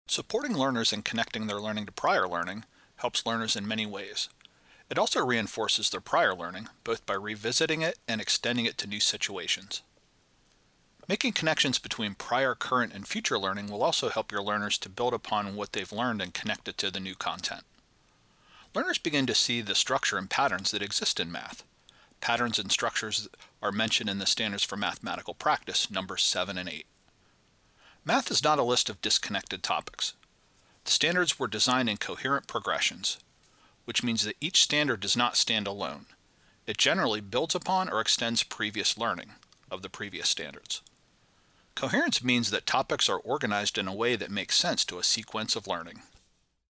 Supporting learners in connecting their learning to prior learning helps learners in many ways. It also reinforces their prior learning, both by revisiting it and extending it to new situations. Making connections between prior, current, and future learning will also help your learners to build upon what they've learned and connect it to the new content. Learners begin to see the structure and patterns that exist in math. Patterns and structures are mentioned in the Standards for Mathematical Practice, numbers 7 and 8. Math is not a list of disconnected topics. The standards were designed in coherent progressions, which means that each standard does not stand alone. It generally builds upon or extends previous learning of the previous standards. Coherence means that topics are organized in a way that makes sense to a sequence of learning.